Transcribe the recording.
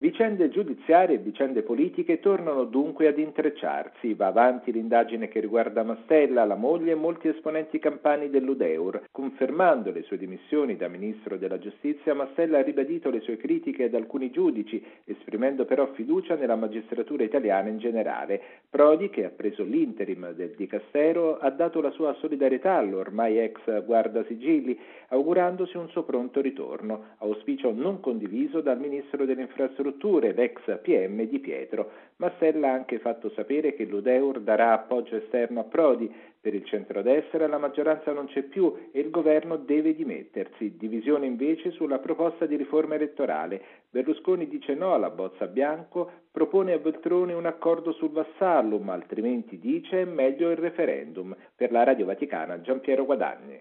Vicende giudiziarie e vicende politiche tornano dunque ad intrecciarsi. Va avanti l'indagine che riguarda Mastella, la moglie e molti esponenti campani dell'Udeur. Confermando le sue dimissioni da ministro della giustizia, Mastella ha ribadito le sue critiche ad alcuni giudici, esprimendo però fiducia nella magistratura italiana in generale. Prodi, che ha preso l'interim del Dicastero, ha dato la sua solidarietà all'ormai ex guardasigilli, augurandosi un suo pronto ritorno, auspicio non condiviso dal ministro delle infrastrutture, l'ex PM Di Pietro. Mastella ha anche fatto sapere che l'Udeur darà appoggio esterno a Prodi. Per il centrodestra la maggioranza non c'è più e il governo deve dimettersi. Divisione invece sulla proposta di riforma elettorale. Berlusconi dice no alla bozza Bianco, propone a Veltroni un accordo sul Vassallum, altrimenti dice è meglio il referendum. Per la Radio Vaticana, Giampiero Guadagni.